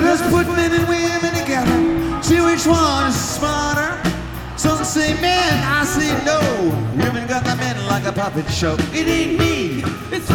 Let's put men and women together, see which one is smarter. Some say men, I say no. Women got the men like a puppet show. It ain't me, it's